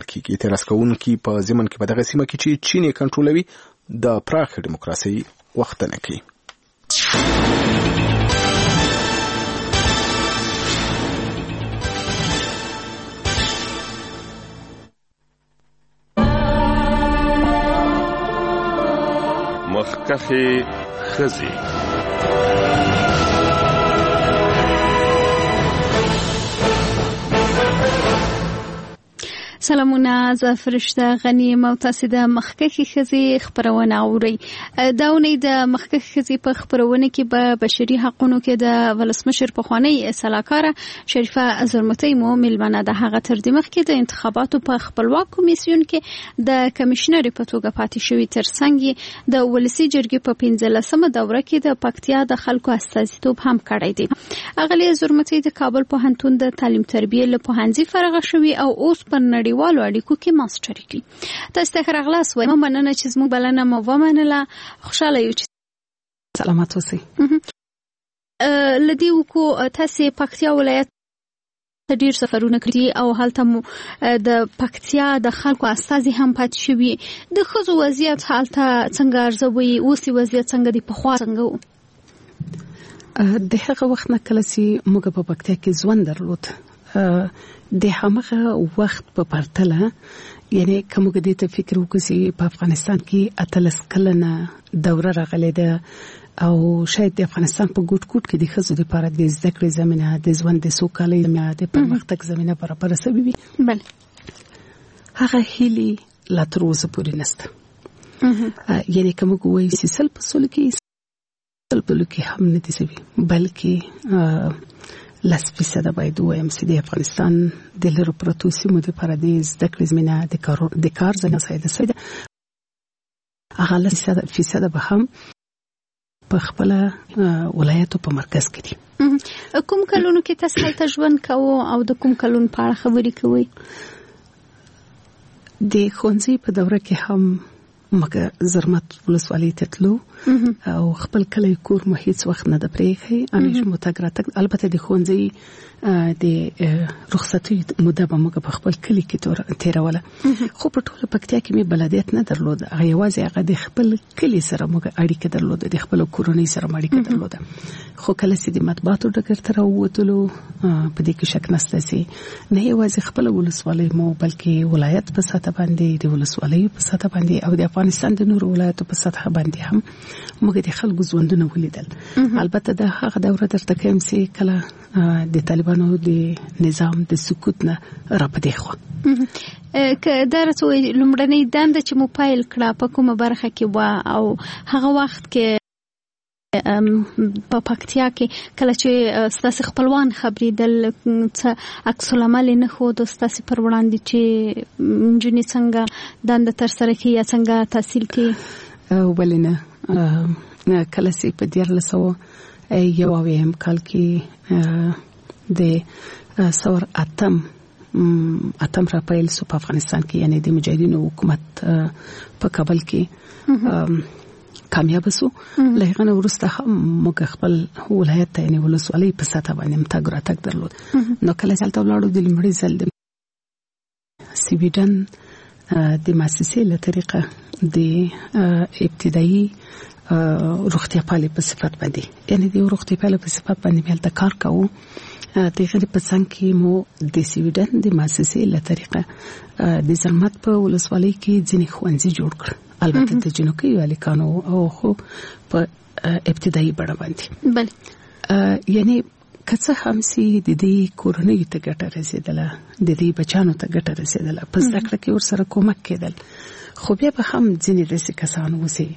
کیږي. اعتراض کوونکي په ضمن کې په دغه سیمه کې چې چین یې کنټرولوي د پراخ دیموکراسي وختنه کوي. مخکخي خزي سلامونه، زه فرشته غنیم او تاسو د مخکخي خزي خبرونه اورئ. دا ونې د مخکخي خزي په خبرونه کې به بشري حقوقو کې د ولسمشر پخوانی سلاکار شریفه زرمتی مو ملمنه د هغه تر دمخ کې د انتخاباتو په خپلواک کمیسیون کې د کمشنر په توګه پاتې شوی، ترڅنګ د ولسی جرګې په 15مه دوره کې د پکتیا د خلکو استازیتوب هم کړی دی. اغلی زرمتی د کابل پوهنتون د تعلیم تربیه له پوهنځي فارغ شوی او اوس پر نړیوالو اړیکو کې ماستري کوي. تاسو ته راغلاس وایم، مننه چې زموږ بلنه مو ومنله. خوشاله یو چې سلامات اوسئ. لدی وکو تاسو پکتیا ولایت ډیر سفرونه کړی او هلته مو د پکتیا د خلکو استازي هم پات شوی. د خزو وضعیت هلته څنګه ارزوي؟ اوسې وضعیت څنګه دی؟ په خوا څنګه و؟ د هغه وخت نه کله چې موږ په پکتیا کې ژوند درلود، د هغه وخت په پرتله، یعنی کوم کې د فکر وکړي په افغانستان کې اتلس کلنه دوره راغلې ده او شاید د افغانستان په ګوټ ګوټ کې د خزو لپاره د زده کړې زمينه، د ژوند د سوکالۍ زمينه، د پرمختګ زمينه برابر شوې وي. بل هغه هیلي لا تر اوسه پورې نشته. یعنی کوم کوی سیسل په سول کې هم نه دي سوي، بلکې 10% باید وایم چې د افغانستان د لرو پروتو سیمو لپاره د زده کړې زمينه د کار زمينه ساده هغه 10% به هم په خپل ولایتو په مرکز کې دي. کوم کلونو کې تاسو هلته ژوند کوو او د کوم کلون په اړه خبرې کوئ؟ د ښوونځي په دوره کې هم مګه زرمت ولسوالۍ ته تلو او خپل کلی کور مو هیڅ وخت نه د پریخي امیش متګراتک. البته د ښوونځي د رخصتي موده به موږ په خپل کلی کې تیروله، خو په ټوله پکتیا کې مې بلدیت نه درلود. هغه یوازې هغه د خپل کلی سره موږ اړیکه درلود، د خپل کورنۍ سره اړیکه درلود. خو کله چې د مطبوعاتو ډګر ته راووتلو په دې کې شک نشته چې نه یوازې خپل ولسوالۍ مو بلکې ولایت په سطح باندې، د ولسوالۍ په سطح باندې او د افغانستان د نورو ولایتو په سطح باندې هم موږ د خلکو ژوندونه ولیدل. البته دا هغه دوره درته کوم چې کله د طالبانو د نظام د سقوط نه راپدې خو که درته لومړنۍ دنده چې مو پایل کړه په کومه برخه کې و او هغه وخت کې په پکتیا کې کله چې ستاسو خپلوان خبرېدل څه عکس العمل نه خو د ستاسو پر وړاندې چې جنې څنګه دنده تر سره کې یا څنګه تحصیل کې؟ ولنه کله چې په 1991 کال کې د سور اتم را پیل سو په افغانستان کې، یعنی د مجاهدینو حکومت په کابل کې کامیاب سو. لهغه ورسته هم موږ خپل ولایت ته، یعنی ولسوالۍ په سطح باندې متګراتک درلود. نو کله چې تل ولاړو د لمړي ځل د سویډن د مؤسسې له طریقه د ابتدایي روغتیا پالي په صفت باندې، یعنی د روغتیا پالي په صفت باندې مل د کار کوو. د غیر په څنګه کې مو د سویډن د مؤسسې له طریقه د زرمت په ولسوالۍ کې ځینې ښوونځي جوړ کړ، البته د جنوبي الیکانو او خو په ابتدایي بڼه باندې. بل یعنی کڅه هم سي د دې کورنۍ ته ګټه رسیدله، د دې بچانو ته ګټه رسیدله، پس ذکر کې ور سره کومک کېدل. خو بیا به هم ځینې داسې کسان وسی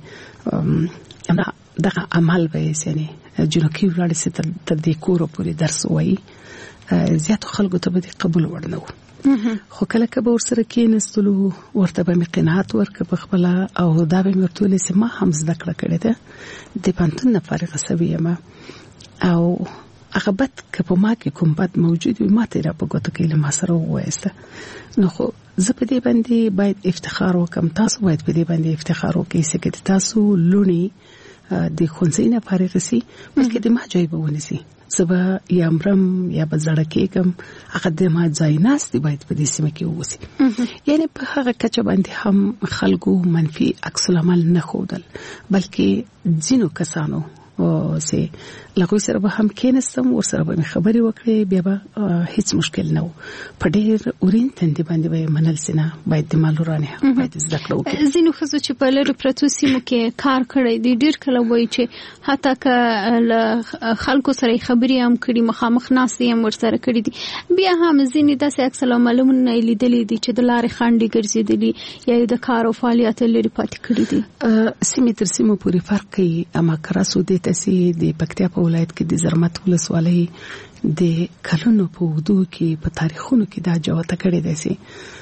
دغه عمل به یې جنوبي ولاړ سي تر دې کورو پورې درس وایي، زیاتو خلکو ته به قبول ورنه و. خو کله که به ورسره کېنستلو ورته به مې قناعت ورکړ په خپله، او دا به مې ورته ویلې چې ما هم زده کړه کړې ده، د پوهنتون نه فارغه شوې یم او هغه بد که په ما کې کوم بد موجود وي ما ته را په ګوته کې له ما سره ووایسته. نو خو زه په دې باندې باید افتخار وکم، تاسو باید په دې باندې افتخار وکړئ چې تاسو لونی د خونځینه فارغ سي بلکې د ما جای به ونسي سبا یا امرم یا بزړکېګم هغه د ما ځای ناس دی باید په دې سیمه کې ووسی یعنی په هغه کچه باندې هم خلکو منفي عکس العمل نه خودل بلکې ځینو کسانو او سي لکه سره به هم کېنستم ور سره به خبري وکړي بیا به هیڅ مشکل نه و په ډېر اورین تندې باندې به منل سينه باید د مالورانه باید زده کړو ځینو خزو چې په لری پرتو سیمو کې کار کړی دی ډېر کله وایي چې حتی که خلکو سره خبري هم کړي مخامخ ناسي هم ور سره کړي دي بیا هم ځینې داسې عکس العملونه لیدلې دي چې د لارې خانډي ګرځېدلي یا د کار او فعالیت لري پاتې کړي دي سیمه تر سیمه پورې فرق کوي اما کراسو د تاسې د پکتیا په ولایت کې د زرمت ولسوالۍ د کلونو په وګړو کې په تاریخونو کې دا جوته کړې ده سي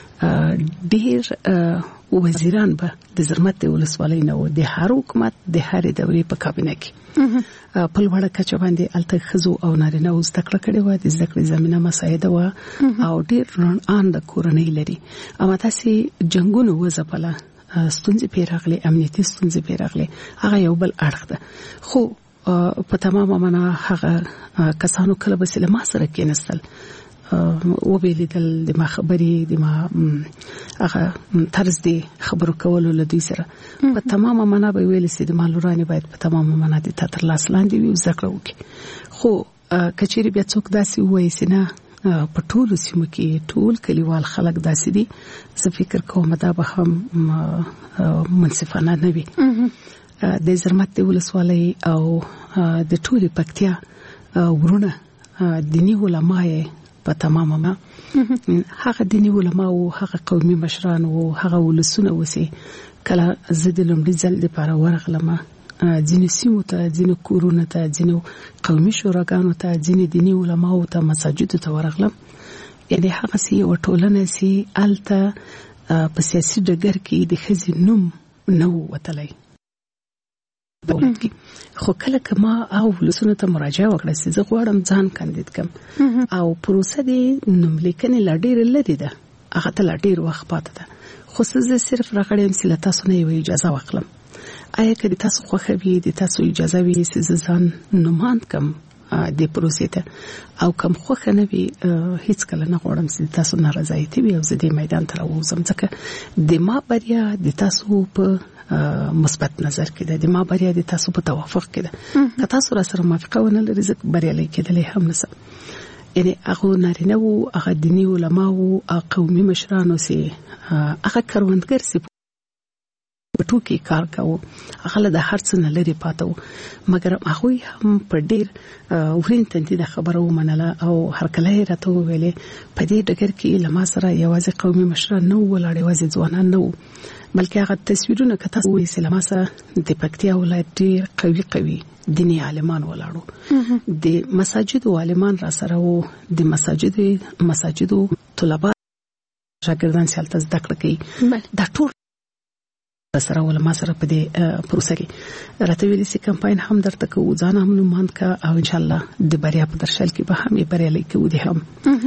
ډېر وزیران به د زرمت ولسوالۍ نه و د هر حکومت د هر دورې په کابینه کې په لوړه کچه باندې الته خزو او نارینه او زده کړه کړې و د زده کړې زمينه مساعده و او ډېر رڼان د کورنۍ لري اما تاسو جنگونو وځپله ستونزې پیراغلي امنیتي ستونزې پیراغلي هغه یو بل اړخ ده خو په تمامه معنا هغه کسانو کله به سلام سره کېنستل او به لیدل د ما خبري د ما هغه طرز دی خبرو کولو لدی سره په تمامه معنا به ویل سي د مالورانه باید په تمامه معنا د تر لاس لاندې وي ذکر وکي خو کچېری بیا څوک داسي وایي سينه په ټول سیمو کې ټول کلیوال خلک داسې دي زه فکر کوم دا به هم منصفانه نه وي د زرمت ولسوالۍ او د ټولې پکتیا ورونه دینی علماء په تمامه ما هغه دینی علماء او هغه قومي مشران او هغه ولسونه وسی کله زده لومړي ځل د پاره ورغلمه ځینې سیمو ته ځینې کورونه ته ځینې قومي شوراګانو ته ځینې دینی علماء او ته مساجد ته ورغلم یعنی هغه سي او ټولنه سي الته په سیاسي ډګر کې د خزي نوم نو وتلای دولت کې خو کله کما او ولسونه ته مراجعه وکړه چې زه غواړم ځان کاندید کم او پروسه دې نوم لیکنې لا ډېر لري ده هغه ته لا ډېر وخت پاتې ده خو زه صرف راغړم چې تاسو نه یو اجازه واخلم آیا که تاسو خوښوي د تاسو اجازه وي چې ځان نوماند کم د پروسې ته او کم خوښ نه وي هیڅ کله نه غواړم چې تاسو ناراضایتي وي او زه د میدان ته راوځم ځکه د ما بریا د تاسو په مثبت نظر کې ده د ما بریا د تاسو په توافق کې ده که تاسو را سره موافقه ونه لرئ زه بریالي کېدلای هم نشم یعنی هغه نارینه او هغه دینی علما او قومي مشرانو سي هغه کروندګر سي ټوکی کار کاوه هغه د هر څه نه لري پاتو مګر هغه هم په ډیر ورین تندې د خبرو منله او هر کله راته ویلې په دې ډګر کې لمه سره یوازې قومي مشران نه ولاړ یوازې ځوانان نه بلکې هغه تصویرونه کته وې سلامه سره د پکتیا ولایت ډیر قوي دینی عالمان ولاړو د مساجد عالمان را سره وو د مساجد طلبه شاګردان سالته زده کړه کوي دا ټول سره ولما سره په دې پروسه کې راته ویلي سي کمپاین هم درته کوو ځان هم نوماند کا او ان شاء الله د بریا په درشل کې به هم بریالي کوو دي هم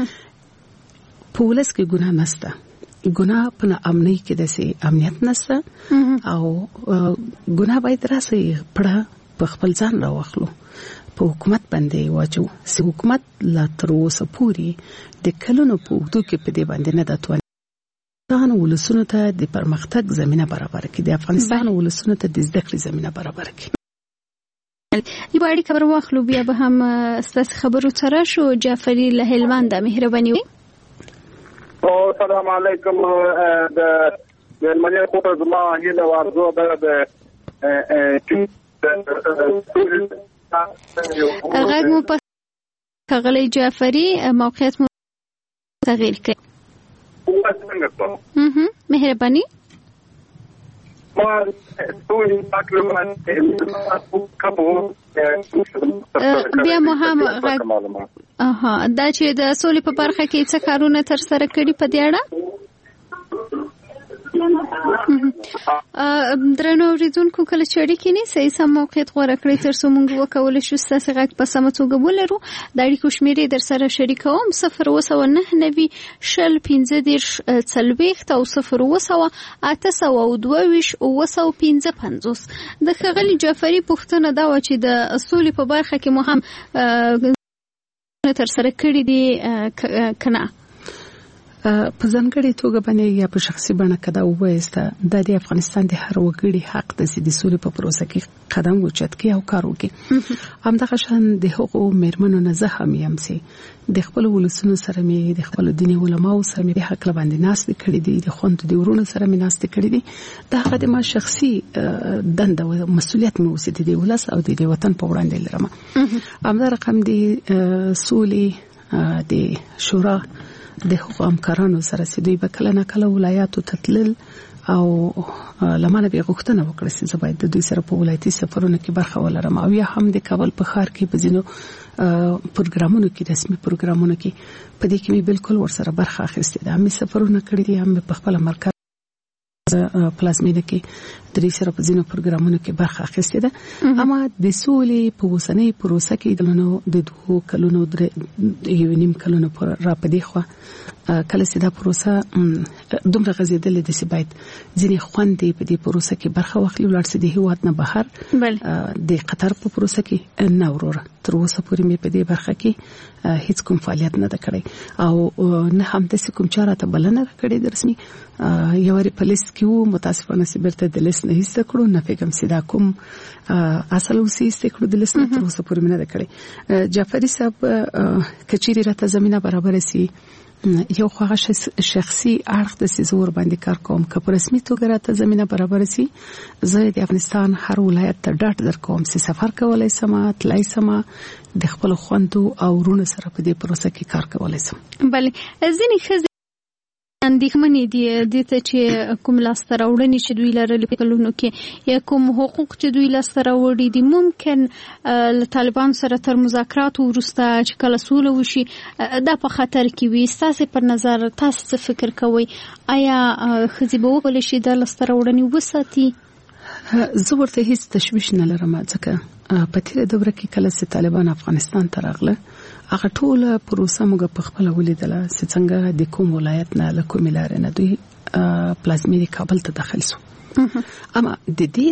پولیس کې ګناه نشته ګناه په امنۍ کې د سي امنیت نشته او ګناه باید راسي پړه په خپل ځان راوخلو په حکومت باندې واچو چې حکومت لا تر اوسه پوري د کلونو په وګړو کې په دې باندې نه داتو افغانستان ولسونو ته د پرمختګ زمينه برابر کړي د افغانستان ولسونو ته د زده کړې زمينه برابر کړي یوړي خبر واخلو بیا به هم ستاسو خبرو سره شو جعفری له هلمند مهرباني او السلام علیکم د هلمند خو زما هیله ورزو د غږ مو په کغلی جعفری موقعیت مو تغییر کړ مهرباني بیا مو هم دا چې د سولې په برخه کې څه کارونه تر سره کړي په دې اړه درنو اوریدونکو کله چې اړیکې نه صحیح سم موقعیت غوړه کړی تر څو موږ وکولای شو ستاسو غږ په سمه توګه ولرو. د اړیکو شمیرې در سره شریکوم 029 شل 15 40 او 020 د ښاغلي جعفري پوښتنه دا و چې د اصول په برخه کې مو هم تر سره کړی دي کنه په ځانګړي توګه باندې یا په شخصي بڼه کدا وایسته د افغانستان د هر وګړي حق د سولې په پروسه کې قدم اوچت کړي او کار وکړي. همدغه شان د حقوقو مېرمنو نه زه هم یم سي د خپل ولسونو سره مې د خپل دیني علماو سره مې حق باندې ناست کړي دي، د خوند د ورونو سره مې ناست کړي دي. دا هغه د ما شخصي دنده او مسؤلیت مې اوسې د ولس او د وطن په وړاندې لرم. همدا رقم د سولې د شورا د حقوقو همکارانو سره چې دوی به کله نه کله ولایاتو تتلل او لمانه به غوښتنه وکړي چې زه باید د دوی سره په ولایتي سفرونو کې برخه ولرم او یا هم د کابل په ښار کې په ځینو پروګرامونو کې رسمي پروګرامونو کې په دې کې مې بالکل ورسره برخه اخیستې ده. مې سفرونه کړي دي، هم په خپل مرکز پلازمینه کې د دې سره په ځینو پروګرامونو کې برخه اخیستې ده. اما د سولې په اوسنۍ پروسه کې د 2 کلونو یو نیم کلونو پر را پدې خو کله چې دا پروسه دومره غزیدلې د سی باید ځینې خوندې په دې پروسه کې برخه واخلي ولر سي د هیواد نه بهر د قطر په پروسه کې نه وروره تر اوسه پورې مې په دې برخه کې هیڅ کوم فعالیت نه کړی او نه هم د کوم چاره ته بلنه کړې د رسمي یو ری پولیس کې وو. متاسفانه چې برته د لیست نه هیڅ کړو نه پیغام سیدا کوم اصل وسی استکړو د لیست نه تر اوسه پورې نه کړی. جعفري صاحب کچيري راته زمينه برابر سي یو خواغه شخصي اړخ د سيزور باندې کار کوم که په رسمي توګه راته زمينه برابر سي زه د افغانستان هر ولایت ته ډاټ در کوم چې سفر کولای سم تلای سم د خپل خوندو او ورونو سره په دې پروسه کې کار کولای سم. بله ځینې خزي اندېښمنې دي د ته چې کوم لاسته راوړنې چې دوی لرلې په کلونو کې یا کوم حقوق چې دوی لاسته راوړي دي ممکن له طالبان سره تر مذاکرات وروسته چې کله سوله وشي دا په خطر کې وي. ستاسو پر نظر تاسو فکر کوئ آیا خزي به وکولای شي د لاسته راوړنې وساتي؟ زه ورته هیڅ تشویش نه لرم ځکه په تیره دوره کې کله چې طالبان افغانستان ته راغله هغه ټول پروسه موږ په خپل ولیدله چې څنګه د کوم ولایت نه له کوم لارې نه دوی پلازمینه کابل ته داخل شو. اما د دې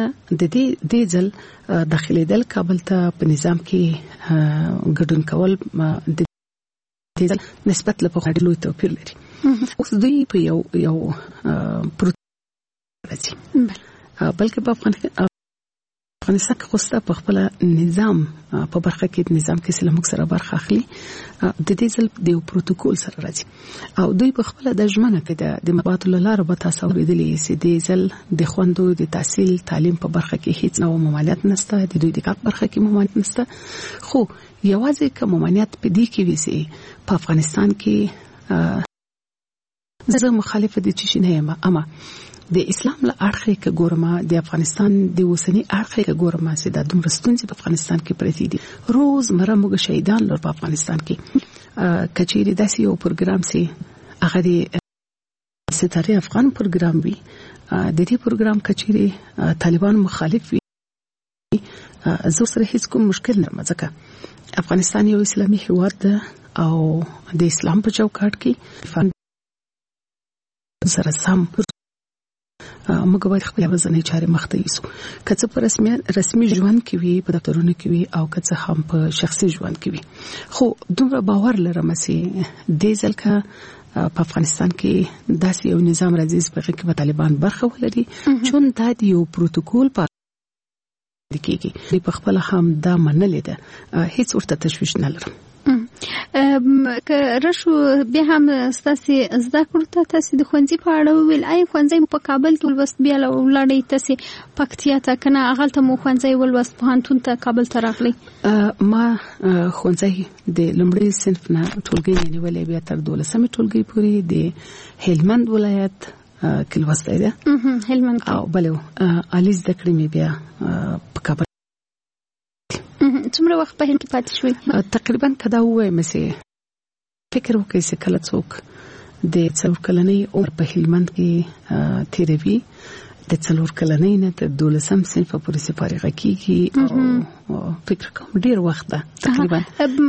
ځل داخليدل کابل ته په نظام کې ګډون کول د دې ځل نسبت له په ډېر لوی توپیر لري. اوس دوی په یو راځي بلکې په افغانستان کې خوسته په خپل نظام په برخه کې نظام کې سلامک سره برخه اخلي د دې ځل د یو پروتوکول سره راځي او دوی په خپل د ژمنه کې د مبادلې لپاره به تاسو ورېدلې چې د ځل د خوندو د تحصیل تعلیم په برخه کې هیڅ نو ممانعت نشته، د دوی د کار برخه کې ممانعت نشته. خو یوازې کوم ممانعت په دې کې وي چې په افغانستان کې زه مخالفه دي چې نه یم اما د اسلام له اړخه کې ګورما د افغانستان د وسنی اړخه کې ګورما چې د دومره ستونزې په افغانستان کې پرې دي. روز مره موږ شهیدان لر په افغانستان کې کچېری داسې یو پروګرام سي هغه د ستاره افغان پروګرام وي د دې پروګرام کچېری طالبان مخالف وي زه سره هیڅ کوم مشکل نه مځکه افغانستان یو اسلامي هیواد ده او د اسلام په چوکاټ کې سره سم موږ باید خپل ځنې چارې مخته یوسو که څه په رسمي ژوند کې وي په دفترونو کې وي او که څه هم په شخصي ژوند کې وي. خو دومره باور لرم چې د ځلکه په افغانستان کې داسې یو نظام راځي چې په کې طالبان برخه ولري چون دا یو پروتوکول په کېږي په خپل هم دا منلې ده هیڅ ورته تشویش نه لرم. که رشو بیا هم ستاسو زده کړو تاسو د خوندې په اړه ویل آی خوندې په کابل کې ولوست بیا ولړې تاسو پکتیا ته کنه اغلته مو خوندې ولوست په هانتون ته کابل ته راغلی. ما خوندې د لمړي صنف نه ټولګي نیولې بیا تر 12مې ټولګي پورې د هلمند ولایت کې لوستې ده هلمند او بلو الیز د کړمې بیا په کابل څومره وخت په هند کې پاتې شوي؟ تقریبا کدا وې مې فکر وکړې چې کله څوک د څلور کلنۍ عمر په هلمند کې تیروي د څلور کلنۍ نه تر 12 صنف پورې سپارغه کیږي او فکر کوم ډیر وخت ده تقریبا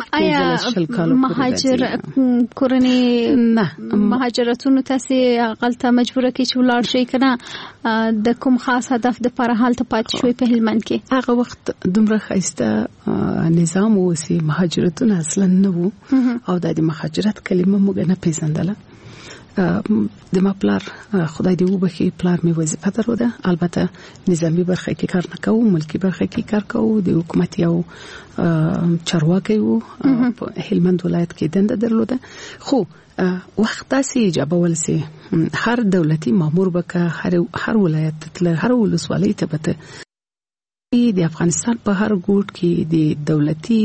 آیا مهاجر کورنۍ نه مهاجرتونو تاسو غلطه مجبوره کی چې ولاړ شي کنه د کوم خاص هدف د پر حالت پاتې شوی په هلمند کې هغه وخت دومره خاصه نظام وسی مهاجرتونه اصلا نه وو او د مهاجرت کلمه موږ نه پیژندله د ما پلار خدای دې وبخي پلار می وظیفه درلوده البته نظامی برخه کې کار نه کوم ملکی برخه کې کار کوم د حکومت یو چارواکي وو په هلمند ولایت کې دنده درلوده خو وخت تاسو اجازه ولسي هر دولتي مامور بکه هر ولایت تل هر ولسوالۍ ته بته د افغانستان په هر ګوټ کې د دولتي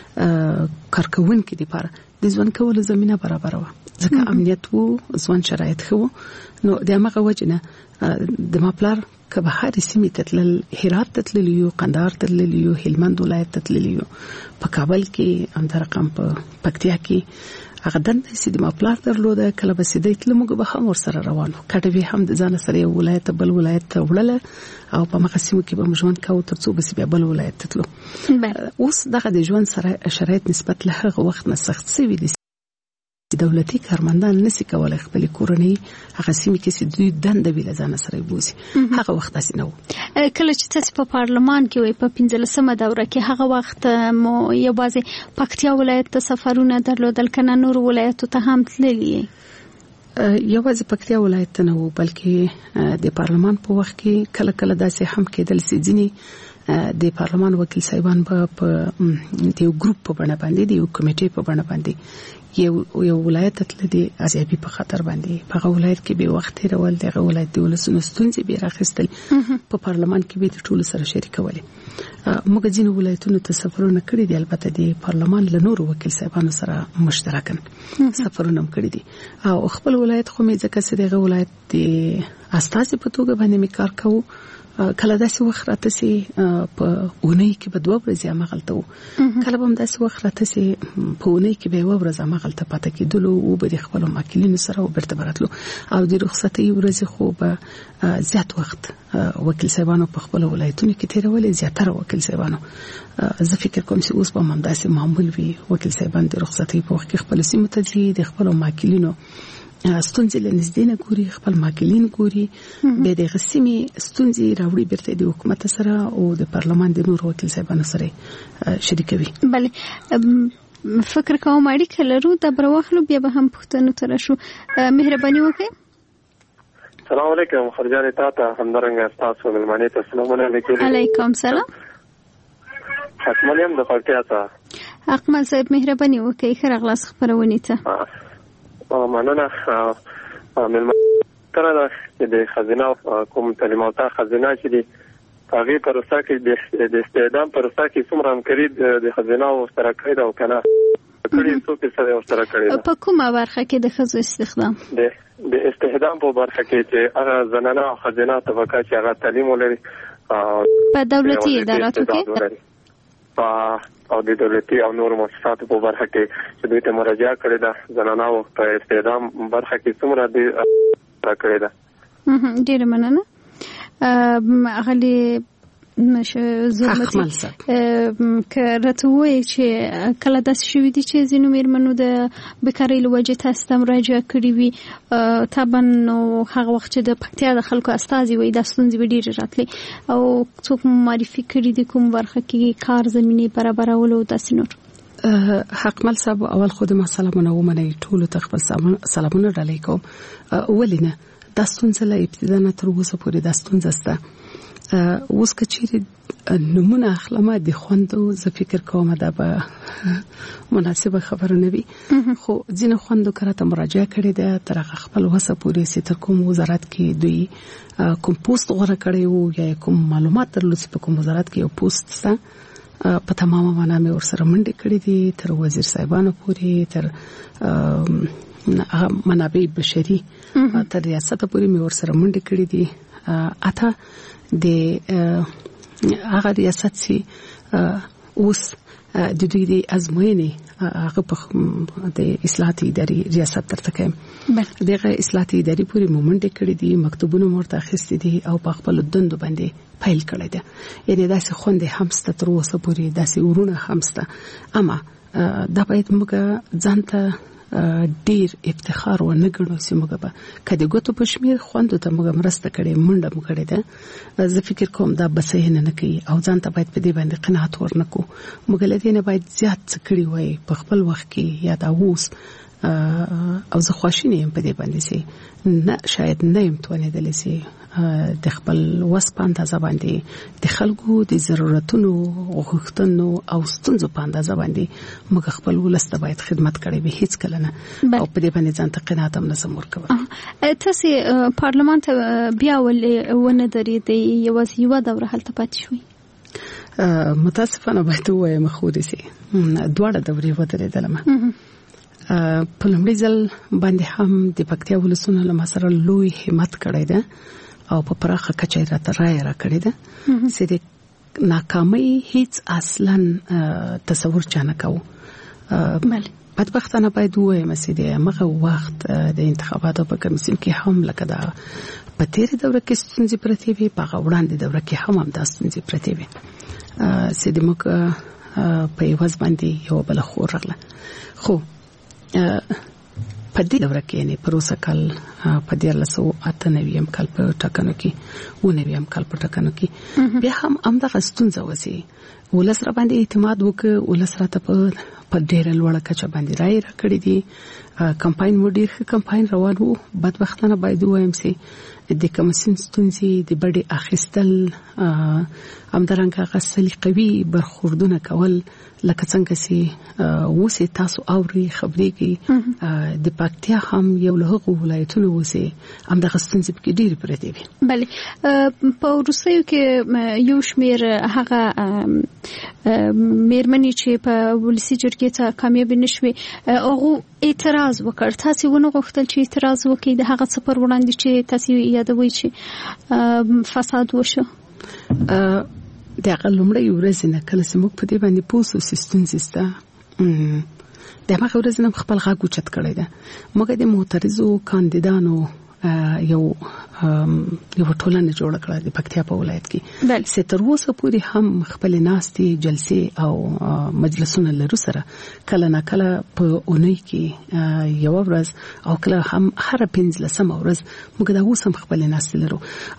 کارکونکو لپاره د ځوان کولو زمينه برابر و ځکه امنیت وو ځوان شرایط خو نو د هغه وجنه د ماپلار کبه هر سیمه تتل هرات تتل یو قندهار تتل یو هلمند ولایت تتل یو په کابل کې اندر رقم په پکتیا کې هغه دنه سید ماپلار درلوده کله به سید تلمګه به هم ور سره روانو کډوي هم د ځان سره یو ولایت بل ولایت ته وړله او په مقسمو کې به مجون کاو ترڅو بس بیا بل ولایت تتلو اوس دغه د ژوند سره شرایط نسبت له هغه وخت نه سخت سوي دي دولتي کارمندان نسی کولای خپل کورنۍ هغه سیمه کې چې دوی دنده ویل ځان سره بوزي هغه وخت اسې نو کله چې تاسو په پارلمان کې وي په 15مه دوره کې هغه وخت مو یوازې پکتیا ولایت ته سفرونه درلودل کنه نور ولایتو ته هم تللی یوازې پکتیا ولایت ته نه بلکې د پارلمان په وخت کې کله کله داسې هم کېدل چې ځینی د پارلمان وکیل صاحبان په یو ګروپ په بڼه باندې د یو کمیټې په بڼه باندې یو ولایت ته د ازیابي په خاطر باندې په ولایت کې به وخت رول دغه ولایت د ولسونو ستونزې به راخستل په پارلمان کې به ټول سره شریکول موږ ځینې ولایتونو ته سفرونه کړی دي البته د پارلمان له نور وکیل صاحبانو سره مشترکاً سفرونه کړی دي او خپل ولایت خو مې ځکه چې دغه ولایت د استازي په توګه باندې مې کار کوم کله داسې وخت راته سي په اونۍ کې په 2 ورځې امغلته وو کله هم داسې وخت راته سي په اونۍ کې به 1 ورځ امغلته پاتې کېدل او به خپل ماکلینو سره وبرته براتلو او د رخصتي ورځې خو به زیات وخت وکیل صاحبانو په خپل ولایتونو کې تیرولې زیاتره وکیل صاحبانو زه فکر کوم چې اوس به هم داسې معمول وي وکیل صاحبان د رخصتي په وخت کې خپل سیمه ته ځي د خپل ماکلینو ستونزې لنځدې نه ګوري خپل ماکلین ګوري به د غسیمي ستونزې راوړي برته د حکومت سره او د پارلمان د نور وکیل صاحبانو سره شریکوي بله فکر کوم اړیکه لرو د بروخلو بیا به هم پښتنو تر شو مهرباني وکړئ السلام علیکم خرجان تاته همدارنګ تاسو ملمنې ته السلام علیکم علیکم السلام حتمنیم د پکتیا ته اقمل صاحب مهرباني وکړئ خیر اغلاس خبرونه ته مننه ملمنه تر د خزینه کوم تعلیمات خزینه چې دی هغه پروسه کې د استعدام پروسه کې څومره همکاري د خزینه او سره کړی دا کنه کړي څو کې سره سره کړی په کومه برخه کې د خزو استخدام د استخدام په برخه کې چې هغه زنانه خزینه طبقه چې هغه تعلیم ولري په دولتي اداراتو کې او د دولتي او نور مؤسساتو په برخه کې چې دوی ته مراجعه کړې ده زنانو په استخدام برخه کې څومره دي کړې ده ډېر مننه اغلی نشه زلمتي کړه وای چې کله داس شوې دي چې زینو میرمنو د بیکاری لوجه تاسو مراجعه کړې وي طبعا نو هغه وخت چې د پکتیا د خلکو استازي وي د ستونزې ډېر راتلي او څوک معرفي کړی دي کوم برخه کې کار زمينه برابرولو داسې نور حقمل صاحب اول خود ما سلامونه ومني ټول ته خپل سلامونه علیکم ولینه د ستونزې له ابتدا نه تر اوسه پورې د ستونزې سره اوس کچېری نمونه اخلمه د خوندو زه فکر کوم دا به مناسبه خبره نه وي خو ځینې خوندو کراته مراجعه کړې ده تر خپل وسه پورې ستر کوم وزارت کې دوی کوم پوسټ غوړه کړی وو یا کوم معلومات درلودي په کوم وزارت کې یو پوسټ سره په تمامه معنا مې ورسره منډه کړې دي تر وزیر صاحبانو پورې تر منابع بشري تر ریاست پورې مې ورسره منډه کړې دي اته د هغه ریاست سي اوس د دوی د ازموینې هغه په د اصلاحاتي اداري ریاست ترته کوي دغه اصلاحاتي اداري پوری مومنټ کړی دي مکتوبونه مرته اخیستي دي او په خپل دندو باندې فایل کړی دی یعنی داسې خوندې همسته تر اوسه پوری داسې ورونه همسته اما دا باید موږ ځانته ډیر افتخار و نه ګڼو چې موږ به کدی ګوتو په شمیر خوندو ته موږ مرسته کړې منډه مو کړې ده زه فکر کوم دا بسې نه کوي او ځان ته باید په دې باندې قناعت ورنکو موږ لدې نه باید زیات څه کړی وای په خپل وخت کې یا دا اوس او زه خوشاله یم په دې باندې سي نه شاید نه يم توانېدل سي د خپل وسپ اندازه باندې د خلکو د ضرورتونو غوښتنو او ستونزو په اندازه باندې موږ خپل ولسته باید خدمت کړې به هیڅ کله نه او په دې باندې ځان ته قناعت هم نه سمور کوي تاسو پارلمان ته بیا ولونه درې د یو دوره هلته پاتې شوي متاسفانه باید وایم خو دې سي دواړه دورې وته دلمه په لومړي ځل باندې هم د پکتیا ولسونو له مسره لوی همت کړی ده او په پراخه کچه راته را کړی ده چې د ناکامۍ هیڅ اصلا تصور چانه کوو بله بدبختانه باید وایم چې د هغه وخت د انتخاباتو په کمیسیون کې هم لکه دا په تیر دوره کې ستونزې پرتې وي په وړاندې دوره کې هم دا ستونزې پرتې وي چې د موږ په یوه باندې یو بل خور راغله خو په دې دوره کې نه پروسه کال په 1998 کال په ټاکنو کې 19 کال په ټاکنو کې بیا هم امدغه ستونزه وسی ولس را باندې اعتماد وکړ ولس را ته په ډېر لوړه کچه باندې راي را کړی دي کمپاین مو ډېر کمپاین روان وو بدبختانه باید وایم سي د کمیسیون ستونزې د بډې اخیستل همدارنګه غسل قوي برخوردونه کول لکه څنګه چې وسه تاسو اوري خبرېږي د پکتیا هم یو له هغو ولایتونو وسه همدغه ستونزې کې ډېر پرته وي بله په روسیو کې یو شمیر هغه میرمنې چې په ولسی جرګې ته کامیاب نشوي هغه اعتراض وکړ تاسو ونه غوښتل چې اعتراض وکړي د هغه څه پر وړاندې چې تاسو یادوي چې فساد وشو د لومړی ورځ نه کله چې موږ په دې باندې پوسو سیستونزستا د هغه ورځ نه خپل غاګو چت کړی دا موږ د معترضو کاندیدانو یو ټولنه جوړ کړه د پکتیا په ولایت کې چې تر اوسه پورې هم خپل ناستي جلسې او مجلسونه لرو سره کله نه کله په اونۍ کې یو ورځ او کله هم هر 15 ورځ موږ دا اوس هم خپل ناستي لرو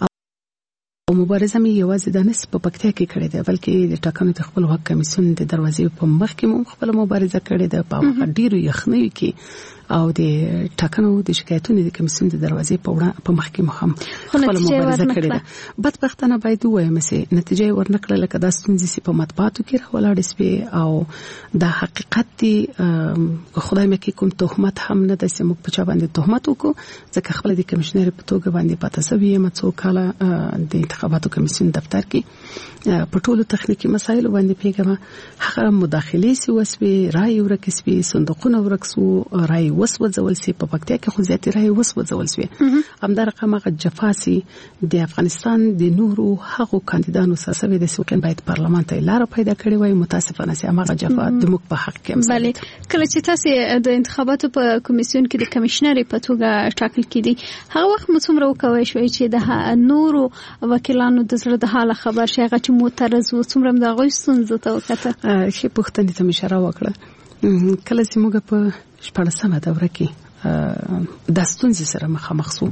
او مبارزه مې یوازې د نس په پکتیا کې کړې ده بلکې د ټاکنو د خپل حق کمیسیون د دروازې په مخ کې مو خپل مبارزه کړې ده په ډیرو یخنۍ کې او د ټاکنو د شکایتونو د کمیسیون د دروازې په مخ کې هم خپل مبارزه کړې ده بدبختانه باید وایم چې نتیجه ورنکړه لکه دا ستونزې په مطبوعاتو کې راولاړې سوي او دا حقیقت دی خدای مې کې کوم تهمت هم نه ده چې موږ په چا باندې تهمت وکړو ځکه خپل د کمشنر په توګه باندې پاتې سوي یم څو کاله د انتخاباتو کمیسیون دفتر کې په ټولو تخنیکی مسایلو باندې پیګم هغه مداخلې سی وسوي رائے ورکسوي صندوقونه ورکسو رائے وسوځول سي په پکتیا کې خو زیاتې رائے وسوځول سي همدار رقمه جفاسي د افغانستان د نورو هغو کاندیدانو ساسوي د سوکن باید پارلمان ته لار پیدا کړی وای متاسفانه سي هغه جفا د موږ په حق کې بله کله چې تاسو د انتخاباتو په کمیسیون کې د کمشنر په توګه ټاکل کړي هغه وخت مو څومره وکوي شوی چې د نورو وکیلانو د زړه د حال خبر شي هغه چې معترض و څومره د غوښتنې ته وکړه شي پوښتنې ته اشاره وکړه کله چې موږ په 14مه دوره کې د ستونزې سره مخامخ شو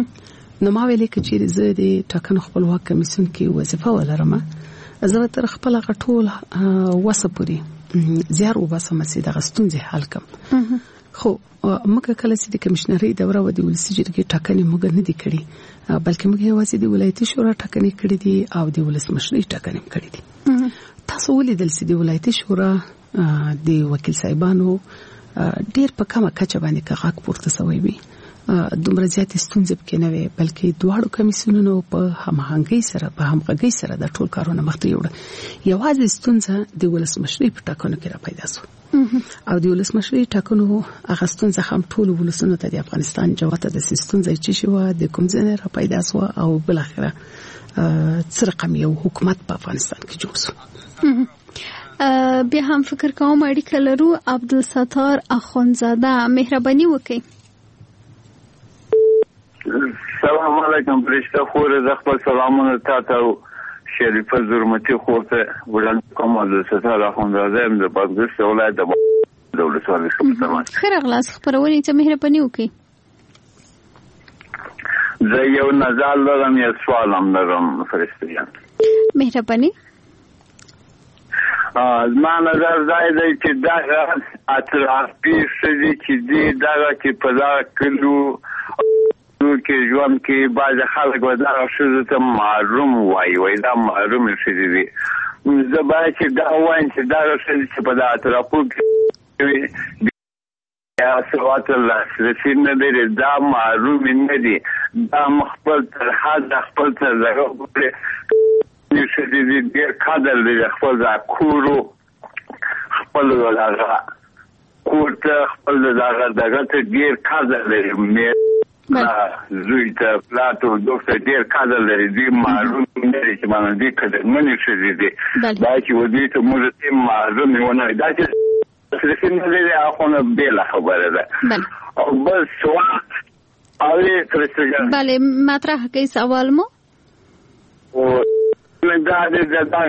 نو ما ویلې چې زه د ټاکنو خپلواک کمیسیون کې وظیفه ولرم زه تر خپل غټول وسپوري زیار وباسم چې د ستونزې حل کم خو موږ کله چې د کمشنري دوره و د ولسی جرګې ټاکنې موږ نه دي کړې بلکې موږ یوازې د ولایتي شورا ټاکنې کړې دي او د ولسمشرۍ ټاکنې کړې دي تاسو ولیدل چې د ولایتي شورا د وکیل صاحبانو ډېر په کومه کچه باندې کاغذ پورته سوی وي دومره زیات ستونزې پکې نه وي بلکې دواړو کمیسیونونو په همغږۍ سره د ټول کارونه مخته یوړه یوازې ستونزه د ولسمشرۍ په ټاکنو کې را پیدا شو او د ولسمشرۍ ټاکنو هغه ستونزه هم ټول ولسونو ته د افغانستان جوته د ستونزې چې شو د کوم ځای را پیدا شو او بل اخره څه رقم یو حکومت په افغانستان کې جوړ شو بیا هم فکر کوم اړیکه لرو. عبدالستار اخونزاده مهرباني وکړئ. سلام علیکم فرشته خور، ز خپل سلامونه تاسو شریفه زرمتی خورته وړاندې کوم. عبدالستار اخونزاده د بادغیس ولایت د ولسوالۍ څخه. خیر اغلاس خبرونه ته مهرباني وکړئ. زه یو نظر لرم، یو سوال هم لرم فرشته جان. مهرباني. زما نظر دا دی چې دغه اطرافي ښځې چې دي دغه چې په دغه کلیو کې ژوند کې بعضې خلک به دغه ښځو ته محروم وایي دا محرومې ښځې دي. زه باید چې دا وایم چې دغه ښځې چې په دغه اطرافو کې سوات لاسرسي نه لري دا محرومې نه دي، دا خپل تر حد خپل تر دغه پورې ښځې دي ډېر قدر لري خپل دا کورو خپل دغه کور ته خپل دغه ته ډېر قدر لري. زوی ته پلار ته ورور ته ډېر قدر لري. دوی محروم نه دي چې مانه دوی قدرمنې ښځې دي. دا چې دوی ته موږ محرومې ونه وایي دا چې لاسرسي نه لري هغه خو نه بېله خبره ده. او بل سوال اورې فرشته جان؟ بله مطرح کوي سوال مو. دا دغه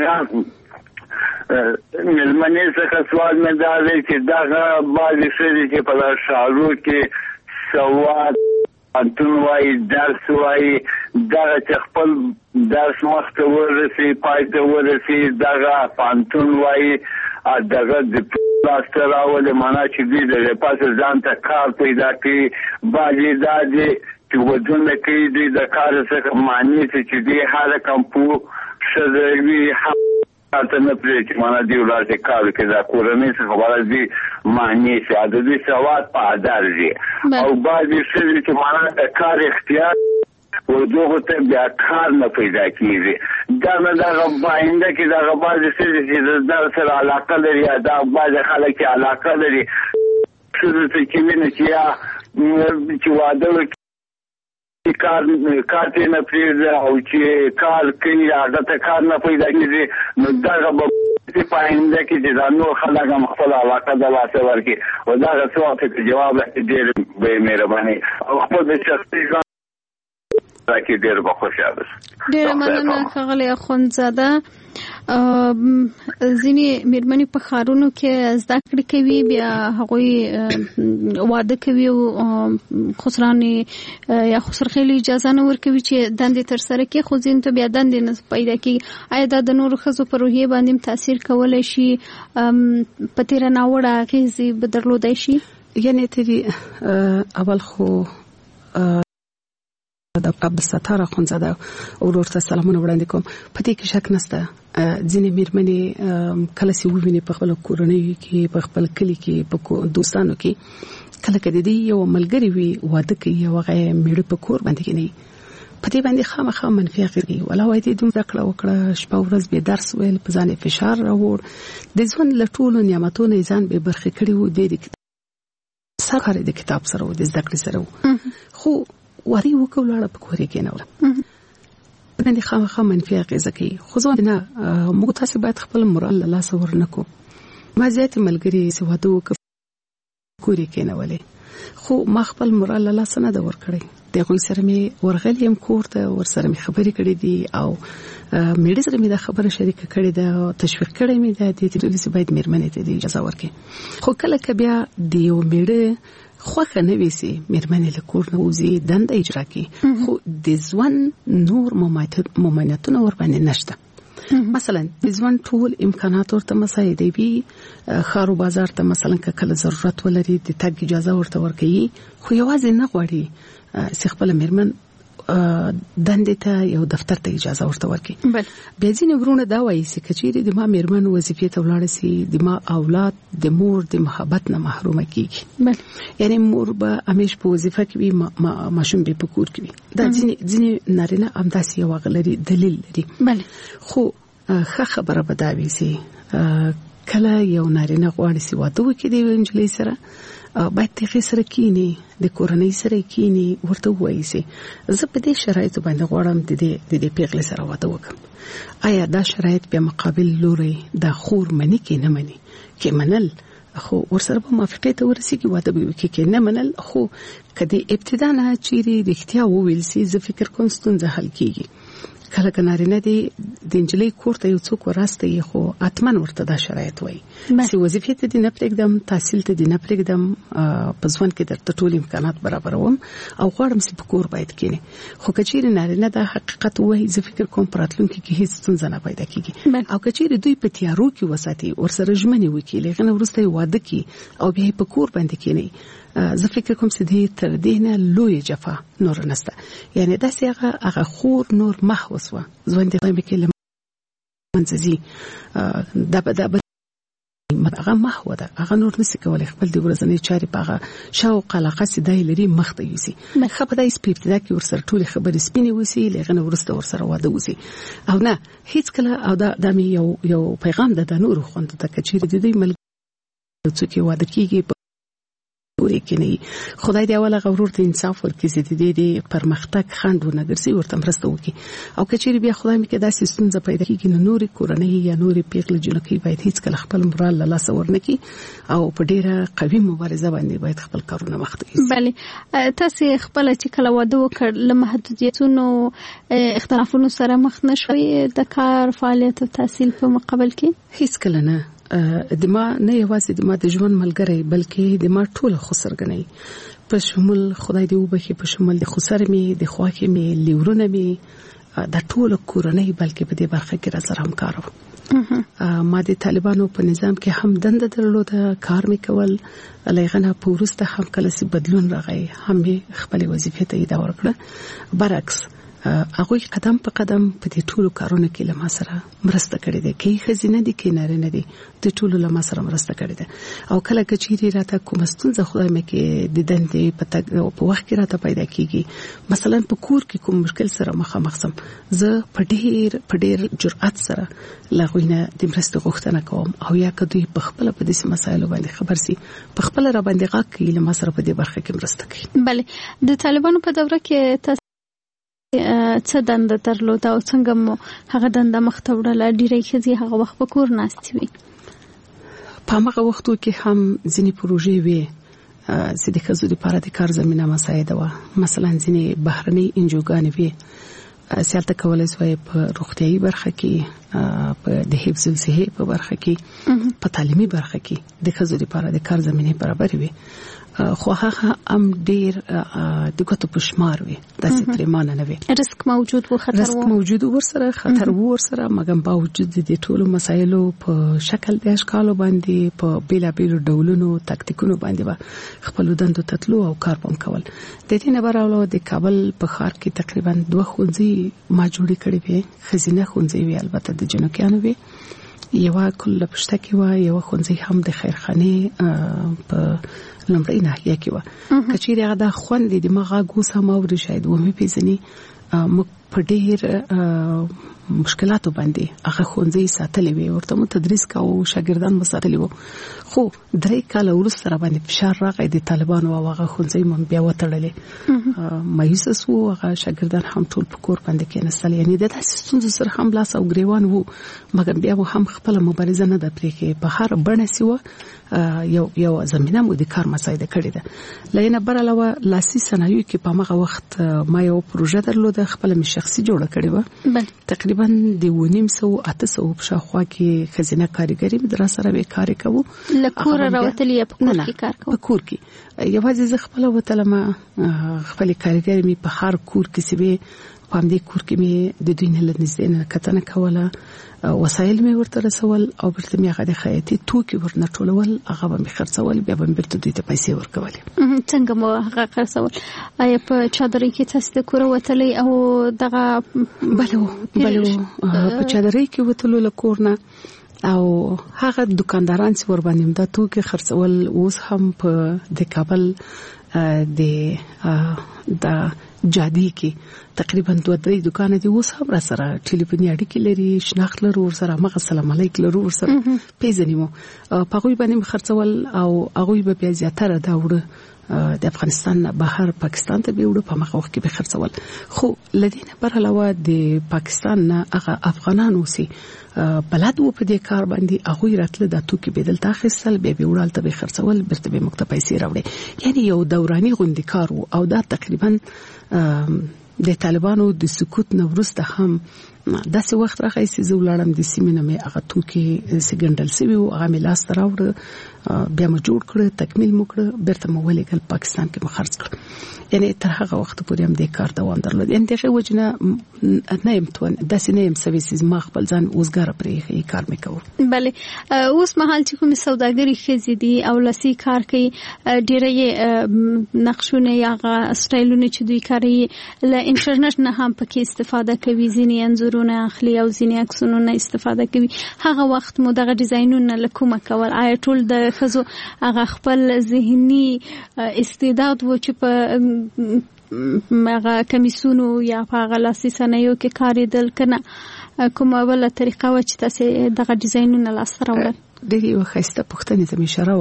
مېلمنې څخه سوال مې دا دی چې دغه بعضې ښځې چې په ښارو کې سواد پوهنتون وایي درس وایي دغه چې خپل درس مخته ورسي پای ته ورسي دغه پوهنتون وایي دغه د لاسته راولي معنا چې دوی دغه پاسه ځان ته کار پیدا کوي. بعضې دا دي چې ودونه کوي دوی د کار څخه معنی چې دوی هر کمپو ښځه وي حالته نه پرېږدي چې معنا دوی ولاړ شي کار وکړي دا کورنۍ څخه باید دوی معنی شي د دوی سواد په ادار شي. او بعضې ښځې چې معنا د کار اختیار ودغه ته بیا کار نه پیدا کېږي. دا نه دغه باینده کې دغه بعضې ښځې چې د سره علاقه لري یا دا بعضې خلک چې علاقه لري ښځو ته چې ویني چې یا چې واده وکړي کار ته نه پرېږدي او چې کار کوي هغه ته کار نه پیدا کېږي. نو دغه به په آینده کې چې دا نور خلک هم خپل علاقه د لاسه ورکړي. او دغه سوال ته جواب راکړي ډېر به یې مهرباني او خپل د شخصي ژوند کې ډېر به خوشحاله شي. ډېره مننه ښاغلی اخوندزاده. ځینې مېرمنې په ښارونو کې زده کړې کوي بیا هغوی واده کوي او خسرانې یا خسرخېلې اجازه نه ورکوي چې دندې ترسره کړي خو ځینو ته بیا دندې نه پیدا کېږي. آیا دا د نورو ښځو په روحیې باندې هم تاثیر کولی شي په تېره ناوړه اغېزې به درلودی شي؟ یعنې تېرې اول خو د عبدالستار اخونزاده ورور ته سلامونه وړاندې کوم. په دې کې شک نشته ځینې مېرمنې کله چې وویني په خپل کورنۍ کې په خپل کلی کې په دوستانو کې کله کله دې یو ملګری وي واده کوي او هغه میړه په کور باندې کوي په دې باندې خامخا منفي اغېزې ولا وایي دې دومره کړه وکړه شپه ورځ به درس ویل په ځان فشار راوړ د ژوند له ټولو نعمتونو ځان به برخه کړي وو د سره د کتاب سره او د زده کړې سره خو وری وکولاړه په کورې کې نه ولا باندې خامخا منفي اغېزه کوي. خو ځو نه موږ تاسو باید خپل مورال له سور نکو ما زیات ملګری سوادو کورې کې نه ولې خو ما خپل مورال له سره نه ور کړی دغه سره می ورغلیم کوړه ور سره می خبرې کړې دي او میډي سره می دا خبره شریک کړې ده تشویق کړې می ده د دې باید مېرمنې ته اجازه ورکړي. خو کله کبه دیو میډي خوخه نه ویسي مېرمنې له کور نه وځي دنده اجرا کوي خو د ځوان نور ممانعتونه ور باندې نشته. مثلا د ځوان ټول امکانات ورته مساعده وي خارو بازار ته مثلا کله ضرورت ولري د تګ اجازه ورته ورکړي خو یوازې نه غواړي چې خپل مېرمن دندې ته یو دفتر ته اجازه ورته ورکړي. بیا ځینې ورونه دا وایي چې کچېرې د ما مېرمن وظیفې ته ولاړ شي د ما اولاد د مور د محبت نه محرومه کیږي. یعنی مور به همیش په وظیفه کې وي ماشوم به په کور کې وي. دا ځینې نارینه همداسې یو غلري دلیل لري. خو ښه خبره به دا وي چې کله یو نارینه غواړي چې واده وکړي د انجلۍ سره باید تغیر سره کینی د کورنۍ سره کینی ورته وایي چې زه په دې شرایطو باندې غواړم د دې پیغلې سره واده وکړم. آیا دا شرایط په مقابل لوري د خور منی کې نه منی کې منل خو ورسره په موافقه ته ورسیږي واده به وکړي کې نه منل خو کدی ابتدا نه چیرې رښتیا وویل سي زه فکر کوم ستونزه حل کیږي. کله کنارینه دی د انجلۍ کور ته یو څوک وراسته خو اتمن ورته دا شرایط وایي چې وظیفه ته د نه پرېږدم تحصیل ته د نه پرېږدم په ځوان کې درته ټول امکانات برابروم او غواړم چې په کور باید کینی خو کچېر نارینه دا حقیقت وایي زه فکر کوم پراتلونکو کې هیڅ ستونزه نه پیدا کیږي او کچېر دوی په تیارو کې وساتي ورسره ژمنې وکړي لغنه ورسته واده کی او بیا په کور باندې کینی زه فکر کوم چې دې تر دې نه لوی جفا نور نسته یعنی دا هغه خور نور محوسوه ځوان دې مې کې منځي دا هغه محو ده هغه نور نسی کولای خپل د ورځنی چارې په هغه شوق علاقه سي دای لري مخته یوسي خبره یې سپیرتدا کې ورسره ټول خبرې سپینې وسی لغنه ورسته ورسره واده وسی او نه هیڅ کله او دا د یو پیغام ده د نور خوند ته کچېر د دې ملګری څوک واده کیږي ورې کینی خدای دې اوله غرور ته انصاف ورکړي چې دې پرمختګ خندونه ګرځي ورته مرسته وکړي او کچېری بیا خدای مې کې دا سیستم پیدا کیږي نو نورې کورنۍ یا نورې پیغلې جنکی باید هیڅ کله خپل مورال له لاس ورنکي او په ډیره قوي مبارزه باندې باید خپل کارونه مخته یوسي. بله تاسو خپل چې کله واده وکړ له محدودیتونو اختلافونو سره مخ نشوي د کار فعالیت او تحصیل په مقابل کې هیڅ کله نه د ما نه یوازې د ما د ژوند ملګری بلکې د ما ټول خسرګنۍ په شمول خدای دې وبخي په شمول د خسر می د خواخې می لیورونه می د ټول کورنۍ بلکې په دې برخه کې را سره همکار وو. ما د طالبانو په نظام کې هم دنده درلوده کار می کول لغنه پورسته هم کله سي بدلون راغی هم خپل وظیفه ته اداره وکړه برعکس هغه قدم په قدم په دې ټولو کارونو کې له ما سره مرسته کړې ده کې خزینه دي کې نارینه دي د ټولو له ما سره مرسته کړې ده او کله کچېری راته کوم ستونزه خدای مې کې د دندې په وخت کې راته پیدا کیږي مثلا په کور کې کوم مشکل سره مخامخ سم زه په ډیر جرأت سره لاغوینه د مرسته غوښتنه کوم او یا کدوې په خپل په دې مسایلو باندې خبر سي په خپل را باندې غاک کې له ما سره په دې برخه کې مرسته کوي. بله د طالبانو په دوره کې څه دنده درلوده او څنګه مو هغه دنده مخته وړله ډیری ښځې هغه وخت په کور ناستې وي په هغه وختو کې هم ځینې پروژې وي چې د ښځو لپاره د کار زمينه مساعده وه مثلا ځینې بهرنۍ انجوګانې وي سیالته کولای شي په روغتيایي برخه کې په د حفظ الصحه په برخه کې په تعلیمي برخه کې د ښځو لپاره د کار زمينه برابر وي خو هغه هم ډیر د ګټو په شمار وي داسې پریمانه نه وي رسک موجود وو خطر رسک موجود ورسره خطر ورسره مګم باوجود د ټولو مسایلو په شکل د اشکالو باندې په بیلابیلو ډولونو تاکتیکونو باندې خپل دندو تطلو او کار پم کول د دې نه براولو د کابل په ښار کې تقریبا 2 ښوونځي ما جوړ کړی وي خزینه ښوونځي وي البته د جنوکیانو وي یو کله پښته کې و یو ښوونځي هم د خیرخانه په لمړی ناحیه کې و کچېری هغه د خوند د مغه ګوسه ماوري شاید و مې پیژني په ډېر مشکلاتو باندې هغه ښوونځي ساتلې وي ورته مو تدریس کاوه شاګردان مو ساتلې وو خو 3 کال وروسته باندې فشار راغی د طالبانو او هغه ښوونځي مون بیا وتړلې مایوس وو هغه شاګردان هم ټول په کور باندې کې نسل یعنی د تاسو ستونزو سره هم لاس او ګریوان وو مګر بیا هم خپل مبارزه نه د پرې کې په هر بڼه سیوه یو زمينه مو د کار مسایده کړې ده لینه برالوه لاسي صنایع کې په هغه وخت ما یو پروژه درلوده خپل می شخصي جوړه کړې و تقریبا د 900 په شاوخوا کې خزینه کاریګری مدرسه سره به کار کوو لکور راوتلې په کور کې کار کوو په کور کې یوازې زه خپل وتله ما خپل کاریګری می په هر کور کې سیبه په دې کور کې می د دوی نه لنځ نه کتنه کوله وسایل می ورته رسول او برته می هغه د خیاطي توکي ورنه ټولول هغه به می خرڅول بیا به بیرته دوی ته پیسې ورکولې څنګه مو هغه خرڅول آیا په چادرې کې تاسو د کور وتلې او دغه بلو په چادرې کې وتلو لکورنه او هغه دکانداران چې ور باندې د توکي خرڅول اوس هم په د کابل د جادي کې تقریبا 2-3 دکان دي اوس هم را سره ټلیفوني اړیکې لري شناخت لري ور سره مغه سلام علیک لري ور سره پیژنیمو په غوي باندې خرڅول او هغه به بیا زیاتره دا وړه د افغانستان بهر پاکستان ته بیوړو په مخ وخت کې به خرڅول خو لدینه پر علاوه د پاکستان نه هغه افغانانو سي بلد و په دې کار باندې هغه راتله د توکي بدل تاخصل به بیوړل ته به خرڅول برته به مکتب پیسې راوړي یعنی یو دوراني غوندي کار او دا تقریبا د طالبانو د سکوت نه ورسته هم داسې وخت راغی چې زه ولاړم د سیمینه مې هغه توکي سګندل سوي او هغه مې لاس راوړ بیا مو جوړ کړ تکمیل مو کړ برته مو ولېګل پاکستان کې مو خرڅ کړ یعنی تر هغه وخت پورې هم د کار دوام درلود یعنی دغه وجنه نه يمتون داسې نه يم سوي ما خپل ځان اوسګار پرې کار مې کوم بله اوس مهال چې کوم سوداګری خزي دي او لسی کار کوي ډېرې نقشونه یا سټایلونه چې دوی کوي له انټرنیټ نه هم پکې استفاده کوي ځینې انځورونه اخلي او ځینې عکسونه استفاده کوي هغه وخت مو دغه ډیزاینونه لکومه کول آیا ټول د خزو هغه خپل ذهني استعداد و چې په هغه کمیسونو یا په هغه لاسي صنایعو کې کاریدل کنه کومه بل طریقه و چې تاسو دغه ډیزاینونه لاس راوړل دغه یو خسته پوښتنه ته اشاره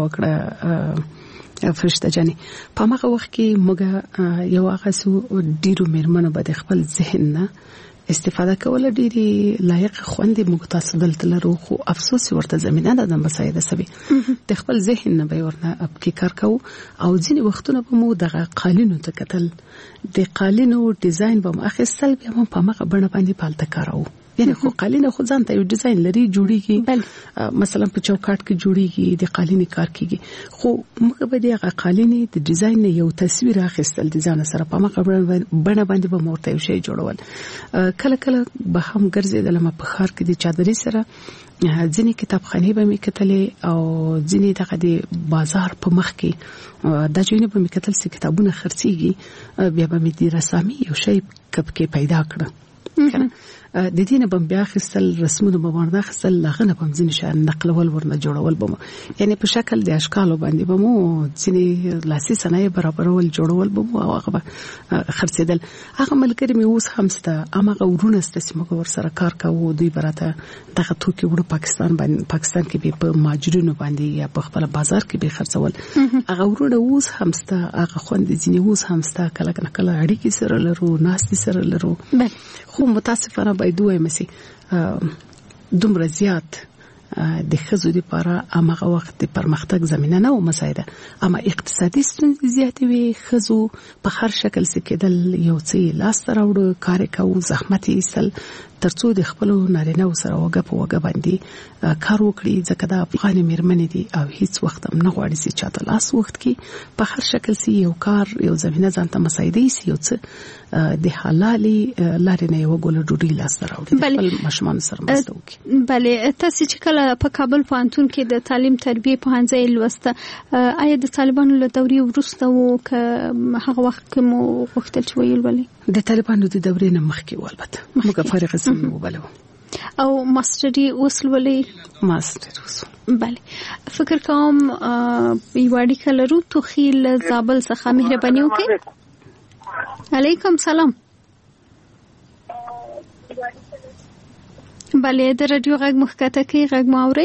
وکړه فرشته جاني په هغه وخت کې موږ یو هغه سو ډیرو مېرمنو به خپل ذهن نه استفاده کوله ډېری لایق خوندې موږ تاسو دلته لرو خو افسوس ورته زمينه ده د مسایده سبي د خپل ذهن نه به ورنه اب کې کار کوو او ځینې وختونه به مو دغه قالینو ته کتل د قالینو ډیزاین به مخصل بیا هم په مخه باندې پالته کارو یعنی خو قالینه خو ځان ته یو ډیزاین لري جوړیږي مثلا په چوکاټ کې جوړیږي د قالینې کار کیږي خو موږ به د قالینې د ډیزاین یو تصویر اخیستل د ځان سره په مخه باندې به مورته یو شی جوړول کله کله به هم ګرځیدل ما په خار کې د چادرې سره ځینې کتابخانه به مې کتلې او ځینې دغه د بازار په مخ کې د جوینه به مې کتل چې کتابونه خرڅيږي بیا به مې د رسامي یو شی کپ کې پیدا کړ د دې نه بم بیا خپل رسمونه به ورنه خپل لغنه بم ځین شان نقلول ورنه جوړول بم یعنی په شکل د اشکالو باندې بم ځینې لاسي صنایع برابرول جوړول بم او هغه خرڅیدل هغه ملګری مې اوس همسته هغه ورونه ستاسو موږ ور سره کار کوو دوی براته دغه توکي وړو پاکستان کې به په ماجرونو باندې یا په خپل بازار کې به خرڅول هغه ورونه اوس همسته هغه خوند ځینې اوس همسته کله کله اړیکې سره لرو ناس سره لرو خو متاسفانه باید وایم چې دومره زیات د خزو لپاره هغه وخت د پرمختګ زمينه نه و مسایده اما اقتصادي ستونزې زیاتې وي خزو په هر شکل څه کېدل یو څه لاس راوړو کار کوي زحمت یې سل ترڅو د خپل نارینه سره وګ باندې کار وکړي ځکه دا افغان مېرمنې دي او هیڅ وخت هم نه غواړي چې چاته لاس وخت کې په هر شکل سي یو کار یو زمينه ځانته مسایده سي یو څه د حلالي لارې نه یو ګول ډوډۍ لاس راوړي خپل مشمان سره مسته وکړي بله تاسو چې کله په کابل پوهنتون کې د تعلیم تربیه پوهنځي لوسته آیا د طالبانو له دورې وروسته وو که هغه وخت کې مو وختل چې ویل ولې د طالبانو د دورې نه مخکې ولبت موږ فارغ سم وبلو او ماستری وصل ماستر وصل بله فکر کوم یوادی کلرو تو خیل زابل څخه مهرباني وکړئ علیکم سلام بله د رادیو غږ مخکته کې غږ ماوري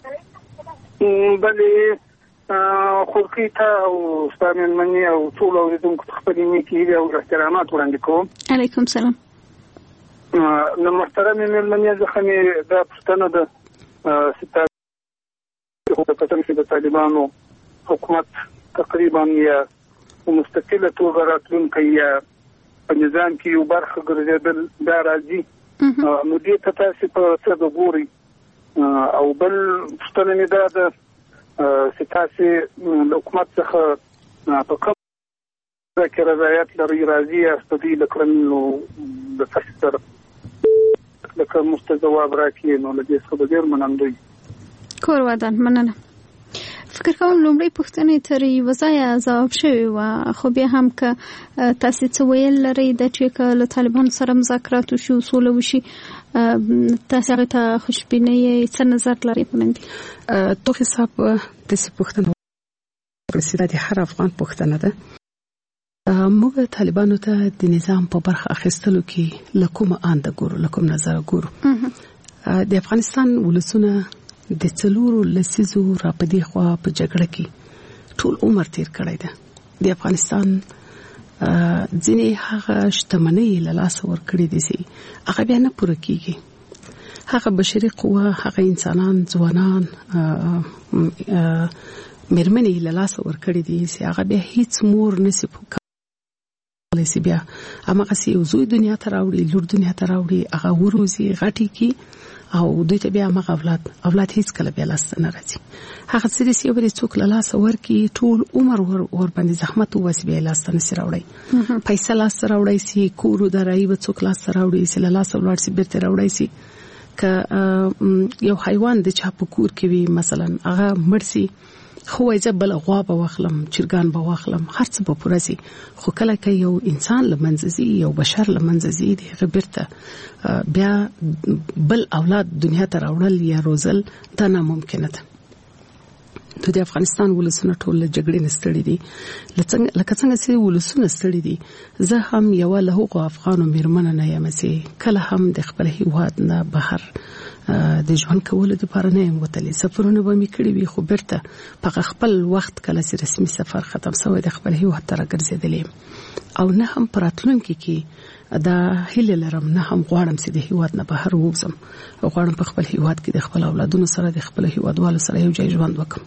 بله خورخي ته او ستامن منی او ټول اوریدونکو خپلې نیکی او احترامات وړاندې کوم علیکم سلام نو محترم مېلمنې ځکه مې دا پښتنه ده ستاسو په کتل کې د طالبانو حکومت تقریبا یا مستقله توګه راتلونکی یا په نظام کې یو برخه ګرځېدل دا راځي نو دې ته تاسو په څه د ګوري او بل پښتنه مې دا ده چې تاسو د حکومت څخه په کوم ځای رضایت لري راځي استدې لکړنو د تاسو لکه مستجواب راکې نو لږه څه ډیر منندوی کور ودان مننه فکر کوم لومړی پوښتنه تر یو ځای ځواب شوی و خو بیا هم که تاسو څه ویل لري د چې له طالبان سره مذاکرات وشي اصول وشي تاسو ته خوشبینه څه نظر لري پوهندې توخي صاحب د څه پوښتنه پرسیده د هر افغان پوښتنه ده موږ طالبانو ته د نظام په برخه اخیستلو کې لکوم آند ګورو لکوم نظر ګورو. د افغانستان ولسونه د څلورو لسیزو راپدې خوا په جګړه کې ټول عمر تیر کړی دی. د افغانستان ځینې هغه شتمنۍ له لاسه ورکړې دي چې هغه بیا نه پوره کیږي. هغه بشري قوه، هغه انسانان، ځوانان، مېرمنې له لاسه ورکړې دي چې هغه بیا هیڅ مور نشي کولای چې بیا هغه یو زوی دنیا ته راوړي، لور دنیا ته راوړي، هغه وروزي غټي کی او دوی ته بیا هغه اولاد هیڅ کله بیا لاسته نه راځي. هغه څه چې یو څوک له لاسه ورکي ټول عمر ور باندې زحمت واسي بیا لاسته نه راوړي. پیسې لاسته راوړي سي، کور درای به څوک لاسته راوړي سي، له لاسه ولړ سي بیرته راوړي سي. که یو حیوان د چا په کور کې وي مثلا هغه مرسي، خو ایزه بل غوا به واخلم، چرګان به واخلم، هر څه به پوره سي. خو کله که یو انسان لمنځي، یو بشر لمنځي دی، غبرته بیا بل اولاد دنیا ته راوړل یا روزل دا ناممکن ده. د افغانستان ولسونه ټول جګړې نستړي دي، لکه څنګه چې ولسونه ستړي دي. زه هم یو له هغو افغانو میرمنو نه یم چې کله هم د خپل هیواد نه بهر د ژوند کولو لپاره نه یم وتلې. سفرونه به مې کړي وي، خو بیرته په خپل وخت کله چې رسمي سفر ختم شوی د خپل هیواد ته راګرځېدلې او نه هم پراتلونکي کې دا هیله لرم، نه هم غواړم چې د هیواد نه بهر ووځم. غواړم په خپل هیواد کې د خپل اولادونو سره، د خپل هیوادوالو سره یو ځای ژوند وکړم.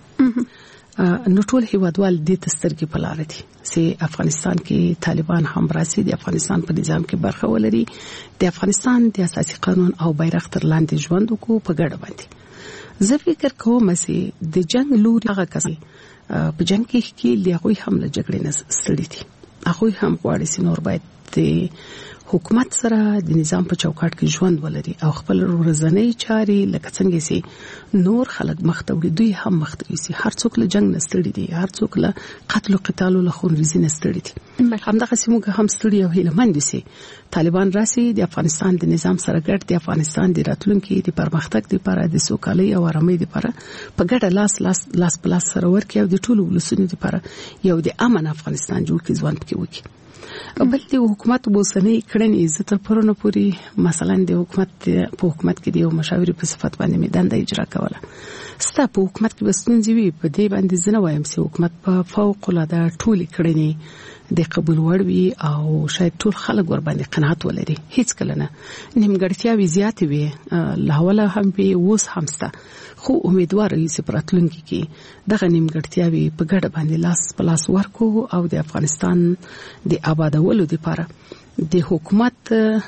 نو ټول هیوادوال دې تسترګې په لار دي چې افغانستان کې طالبان هم راسي، د افغانستان په نظام کې برخه ولري، د افغانستان د اساسي قانون او بیرغ تر لاندې ژوند وکړو په ګډه باندې. زه فکر کوم چې د جنگ لوري هغه کسي په جنگ کې لغوي هم له جګړې نه ستړي دي. هغه هم غواړي چې نور باید د حکومت سره د نظام په چوکاټ کې ژوند ولري او خپل ورځنی چاري لکه څنګه چې نور خلک مخته وړي دوی هم مخته وي. هر څوک له جنگ نه ستړي دي، هر څوک له قتل او قتال له خونریزي نه ستړي دي. همدغه سیمه هم ستړي او هیلمن دي چې طالبان راسي د افغانستان د نظام سره ګډ د افغانستان د راتلونکي د پرمختګ لپاره د سوکالۍ او آرامۍ لپاره په ګډه لاس په لاس سره ورکړي او د ټولو ولسونو لپاره یو د امن افغانستان جوړ کړي، ژوند کې وکړي. بل د حکومت بوسنۍ کړنې عزت پرونه پوری مثلا د حکومت په حکومت کې د یو مشاور په صفت باندې می دنده اجرا کوله. ستا په حکومت کې بسنځي وي په دې باندې زنه وایم چې حکومت په فوق العاده ټولې کړنې د قبول وړ وي او شاید ټول خلک ور باندې قناعت ولري. هیڅ کله نه نیمګړتیاوي زیاتې وي، لاوله هم به وس همسته، خو امیدوار یې چې پراتلونکي کې دغه نیمګړتیاوي په ګډه باندې لاس په لاس ورکو او د افغانستان د آبادولو لپاره د حکومت